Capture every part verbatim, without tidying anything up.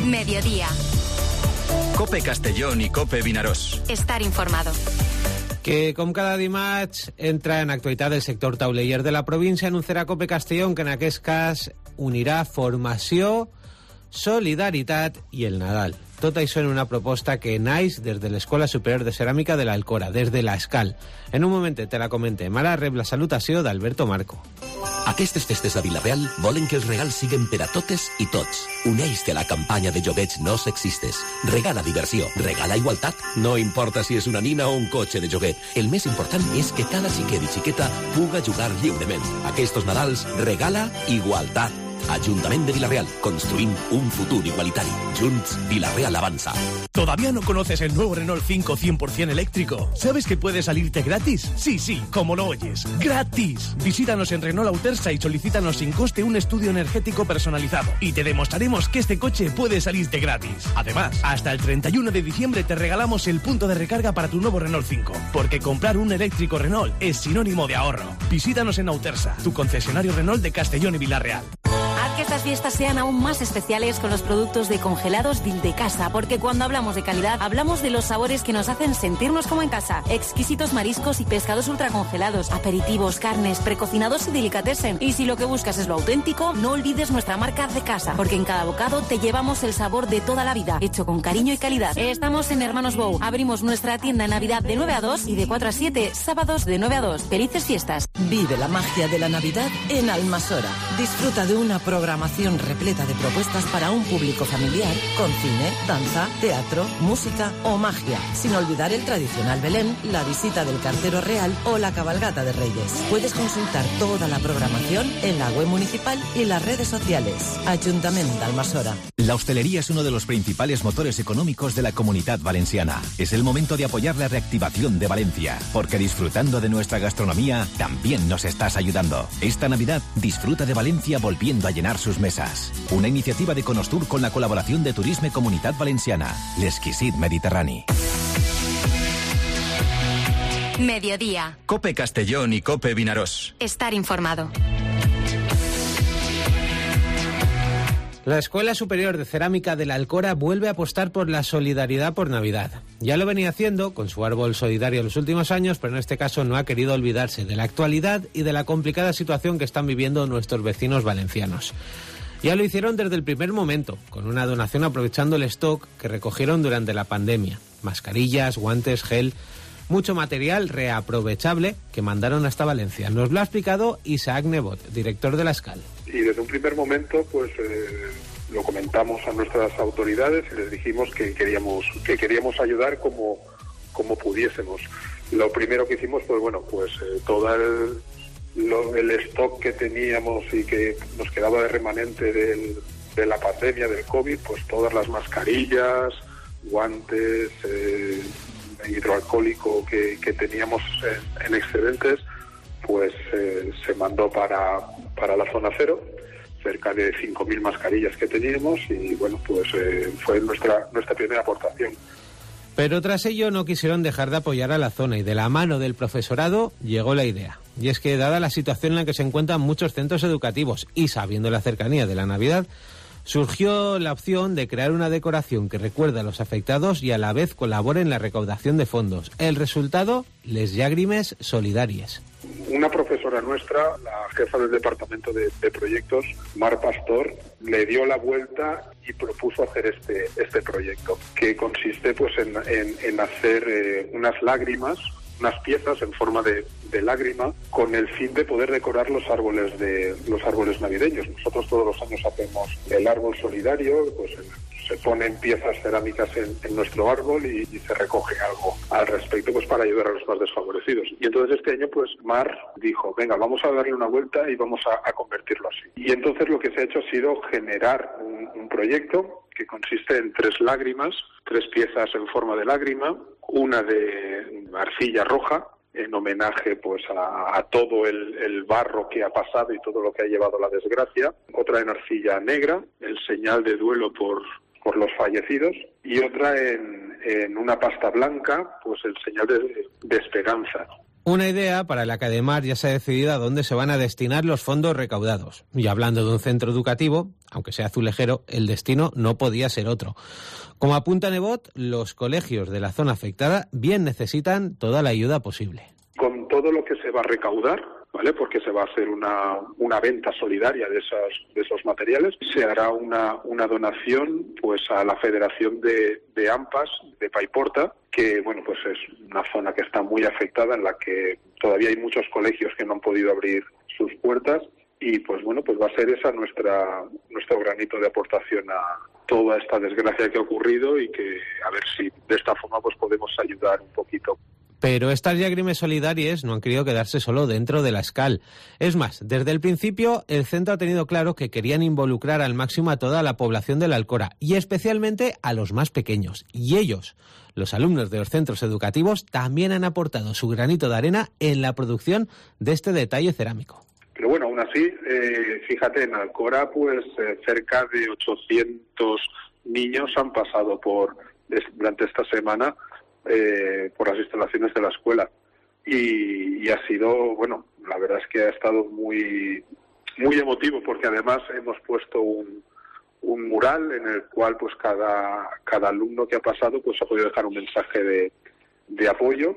Mediodía. Cope Castellón i Cope Vinaròs. Estar informado. Que, com cada dimarts, entra en actualitat del sector tauleller de la província, anunciarà Cope Castellón que en aquest cas unirà formació, solidaritat i el Nadal. Tot això en una proposta que naix des de l'Escola Superior de Ceràmica de l'Alcora, des de l'Escal. En un moment te la comentem. Ara rep la salutació d'Alberto Marco. Aquestes festes a Vila-real volen que els regals siguen per a totes i tots. Uneix-te a la campanya de joguets no sexistes. Regala diversió, regala igualtat. No importa si és una nina o un cotxe de joguet. El més important és que cada xiquet i xiqueta puga jugar lliurement. Aquestos Nadals regala igualtat. Ayuntamiento de Vila-real, construint un futuro igualitario. Junts, Vila-real avanza. ¿Todavía no conoces el nuevo Renault cinco cien por ciento eléctrico? ¿Sabes que puede salirte gratis? Sí, sí, como lo oyes. ¡Gratis! Visítanos en Renault Autersa y solicítanos sin coste un estudio energético personalizado. Y te demostraremos que este coche puede salirte gratis. Además, hasta el treinta y uno de diciembre te regalamos el punto de recarga para tu nuevo Renault cinco. Porque comprar un eléctrico Renault es sinónimo de ahorro. Visítanos en Autersa, tu concesionario Renault de Castellón y Vila-real. Haz que estas fiestas sean aún más especiales con los productos de congelados Vildecasa, porque cuando hablamos de calidad, hablamos de los sabores que nos hacen sentirnos como en casa. Exquisitos mariscos y pescados ultracongelados, aperitivos, carnes, precocinados y delicatessen. Y si lo que buscas es lo auténtico, no olvides nuestra marca de casa, porque en cada bocado te llevamos el sabor de toda la vida, hecho con cariño y calidad. Estamos en Hermanos Bou. Abrimos nuestra tienda en Navidad de nueve a dos y de cuatro a siete, sábados de nueve a dos. ¡Felices fiestas! Vive la magia de la Navidad en Almasora. Disfruta de una programación repleta de propuestas para un público familiar, con cine, danza, teatro, música o magia, sin olvidar el tradicional Belén, la visita del cartero real o la cabalgata de Reyes. Puedes consultar toda la programación en la web municipal y las redes sociales. Ayuntamiento de Almasora. La hostelería es uno de los principales motores económicos de la Comunidad Valenciana. Es el momento de apoyar la reactivación de Valencia, porque disfrutando de nuestra gastronomía también nos estás ayudando. Esta Navidad disfruta de Valencia volviendo a llenar sus mesas. Una iniciativa de Conostur con la colaboración de Turisme Comunitat Valenciana, l'Exquisit Mediterrani. Mediodía. Cope Castellón y Cope Vinaròs. Estar informado. La Escuela Superior de Cerámica de la Alcora vuelve a apostar por la solidaridad por Navidad. Ya lo venía haciendo con su árbol solidario en los últimos años, pero en este caso no ha querido olvidarse de la actualidad y de la complicada situación que están viviendo nuestros vecinos valencianos. Ya lo hicieron desde el primer momento, con una donación aprovechando el stock que recogieron durante la pandemia. Mascarillas, guantes, gel, mucho material reaprovechable que mandaron hasta Valencia. Nos lo ha explicado Isaac Nebot, director de la Escal. Y desde un primer momento, pues eh, lo comentamos a nuestras autoridades y les dijimos que queríamos que queríamos ayudar como, como pudiésemos. Lo primero que hicimos, pues bueno, pues eh, todo el, lo, el stock que teníamos y que nos quedaba de remanente del, de la pandemia, del COVID, pues todas las mascarillas, guantes, eh, hidroalcohólico que, que teníamos en, en excedentes, pues eh, se mandó para, para la zona cero, cerca de cinco mil mascarillas que teníamos y bueno, pues eh, fue nuestra, nuestra primera aportación. Pero tras ello no quisieron dejar de apoyar a la zona y de la mano del profesorado llegó la idea. Y es que dada la situación en la que se encuentran muchos centros educativos y sabiendo la cercanía de la Navidad, surgió la opción de crear una decoración que recuerde a los afectados y a la vez colabore en la recaudación de fondos. El resultado, les llàgrimes solidàries. Una profesora nuestra, la jefa del departamento de, de proyectos, Mar Pastor, le dio la vuelta y propuso hacer este, este proyecto, que consiste pues en, en, en hacer eh, unas lágrimas, unas piezas en forma de, de lágrima, con el fin de poder decorar los árboles de los árboles navideños. Nosotros todos los años hacemos el árbol solidario, pues se ponen piezas cerámicas en, en nuestro árbol y, y se recoge algo al respecto, pues para ayudar a los más desfavorecidos. Y entonces este año, pues Mar dijo, venga, vamos a darle una vuelta y vamos a, a convertirlo así. Y entonces lo que se ha hecho ha sido generar un, un proyecto que consiste en tres lágrimas, tres piezas en forma de lágrima, una de arcilla roja, en homenaje pues a, a todo el, el barro que ha pasado y todo lo que ha llevado a la desgracia, otra en arcilla negra, el señal de duelo por, por los fallecidos, y otra en, en una pasta blanca, pues el señal de, de esperanza. Una idea para la que además ya se ha decidido a dónde se van a destinar los fondos recaudados. Y hablando de un centro educativo, aunque sea azulejero, el destino no podía ser otro. Como apunta Nebot, los colegios de la zona afectada bien necesitan toda la ayuda posible. Con todo lo que se va a recaudar, ¿vale? Porque se va a hacer una, una venta solidaria de esas, de esos materiales, se hará una, una donación pues a la Federación de, de AMPAs de Paiporta, que bueno pues es una zona que está muy afectada, en la que todavía hay muchos colegios que no han podido abrir sus puertas, y pues bueno pues va a ser esa nuestra nuestro granito de aportación a toda esta desgracia que ha ocurrido, y que a ver si de esta forma pues podemos ayudar un poquito. Pero estas lágrimas solidarias no han querido quedarse solo dentro de la Escal. Es más, desde el principio el centro ha tenido claro que querían involucrar al máximo a toda la población de la Alcora, y especialmente a los más pequeños. Y ellos, los alumnos de los centros educativos, también han aportado su granito de arena en la producción de este detalle cerámico. Pero bueno, aún así, eh, fíjate, en Alcora pues eh, cerca de ochocientos niños han pasado por durante esta semana Eh, por las instalaciones de la escuela, y, y ha sido, bueno, la verdad es que ha estado muy muy emotivo, porque además hemos puesto un, un mural en el cual pues cada cada alumno que ha pasado pues ha podido dejar un mensaje de, de apoyo,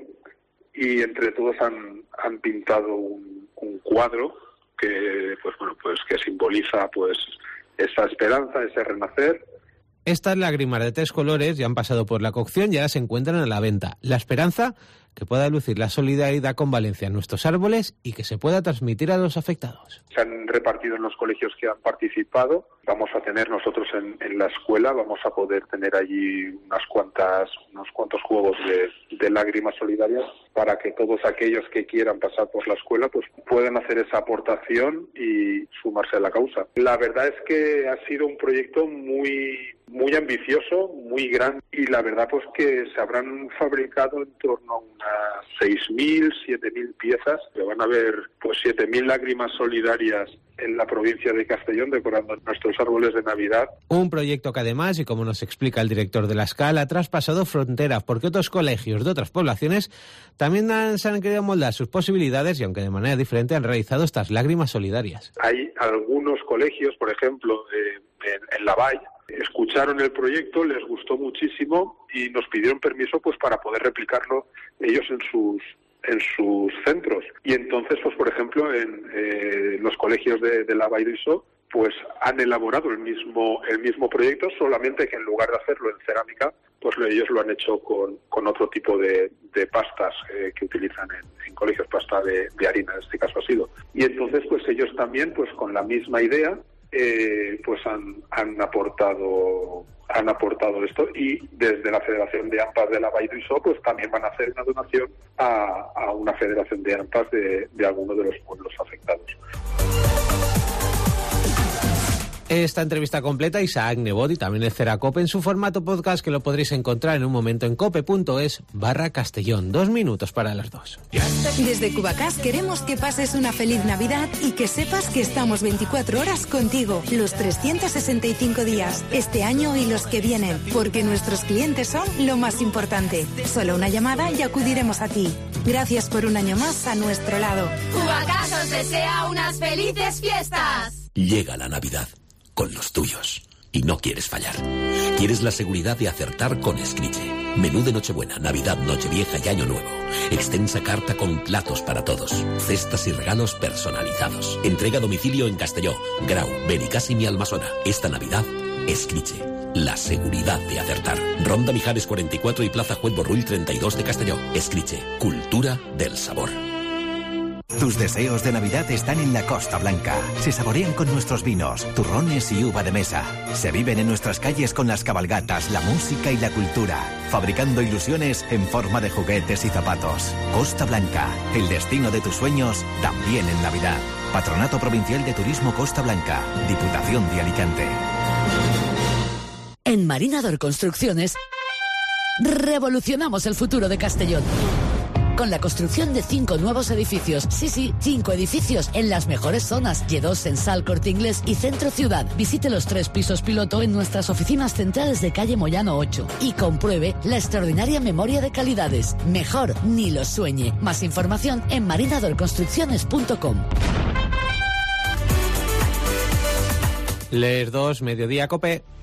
y entre todos han, han pintado un, un cuadro que pues bueno pues que simboliza pues esa esperanza, ese renacer. Estas lágrimas de tres colores ya han pasado por la cocción y ahora se encuentran a la venta. La esperanza que pueda lucir la solidaridad con Valencia en nuestros árboles y que se pueda transmitir a los afectados. Se han repartido en los colegios que han participado. Vamos a tener nosotros en, en la escuela, vamos a poder tener allí unas cuantas, unos cuantos juegos de, de lágrimas solidarias, para que todos aquellos que quieran pasar por la escuela pues puedan hacer esa aportación y sumarse a la causa. La verdad es que ha sido un proyecto muy muy ambicioso, muy grande, y la verdad pues que se habrán fabricado en torno a unas seis mil, siete mil piezas, que van a haber pues siete mil lágrimas solidarias en la provincia de Castellón decorando nuestros árboles de Navidad. Un proyecto que además, y como nos explica el director de la Escal, ha traspasado fronteras, porque otros colegios de otras poblaciones también han, se han querido moldar sus posibilidades, y aunque de manera diferente han realizado estas lágrimas solidarias. Hay algunos colegios, por ejemplo, eh, en, en La Vall, escucharon el proyecto, les gustó muchísimo y nos pidieron permiso pues para poder replicarlo ellos en sus en sus centros. Y entonces, pues por ejemplo, en eh, los colegios de, de La Vall d'Uixó, pues han elaborado el mismo el mismo proyecto, solamente que en lugar de hacerlo en cerámica, pues ellos lo han hecho con, con otro tipo de, de pastas eh, que utilizan en, en colegios, pasta de, de harina, en este caso ha sido. Y entonces, pues ellos también, pues con la misma idea, Eh, pues han, han aportado han aportado esto, y desde la Federación de AMPAs de La Vall d'Uixó pues también van a hacer una donación a, a una federación de AMPAs de, de alguno de los pueblos afectados. Esta entrevista completa, Isaac Nebot y también el Ceracope en su formato podcast, que lo podréis encontrar en un momento en cope.es barra Castellón. Dos minutos para las dos. Desde Cubacas queremos que pases una feliz Navidad y que sepas que estamos veinticuatro horas contigo, los trescientos sesenta y cinco días, este año y los que vienen, porque nuestros clientes son lo más importante. Solo una llamada y acudiremos a ti. Gracias por un año más a nuestro lado. Cubacas os desea unas felices fiestas. Llega la Navidad con los tuyos y no quieres fallar. Quieres la seguridad de acertar con Escriche. Menú de Nochebuena, Navidad, Nochevieja y Año Nuevo. Extensa carta con platos para todos. Cestas y regalos personalizados. Entrega a domicilio en Castelló, Grau, Benicàssim y Almassora. Esta Navidad, Escriche. La seguridad de acertar. Ronda Mijares cuarenta y cuatro y Plaza Juez Borrull treinta y dos de Castelló. Escriche. Cultura del sabor. Tus deseos de Navidad están en la Costa Blanca. Se saborean con nuestros vinos, turrones y uva de mesa. Se viven en nuestras calles con las cabalgatas, la música y la cultura, fabricando ilusiones en forma de juguetes y zapatos. Costa Blanca, el destino de tus sueños, también en Navidad. Patronato Provincial de Turismo Costa Blanca, Diputación de Alicante. En Marinador Construcciones revolucionamos el futuro de Castellón. con la construcción de cinco nuevos edificios. Sí, sí, cinco edificios en las mejores zonas. Y dos en Sal, Corte Inglés y Centro Ciudad. Visite los tres pisos piloto en nuestras oficinas centrales de calle Moyano ocho y compruebe la extraordinaria memoria de calidades. Mejor ni lo sueñe. Más información en marinador construcciones punto com. Les dos, mediodía, Cope.